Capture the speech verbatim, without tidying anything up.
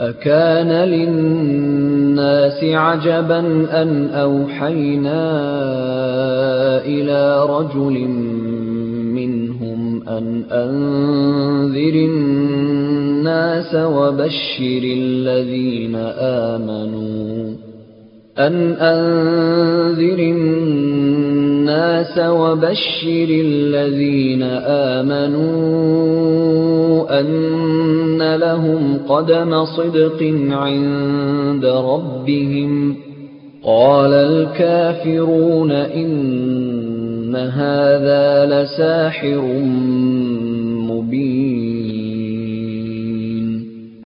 أكان للناس عجبا أن أوحينا إلى رجل منهم أن أنذر الناس وبشر الذين آمنوا أن أنذر الناس وبشر الذين آمنوا أن لهم قدم صدق عند ربهم. قال الكافرون إن هذا لساحر مبين.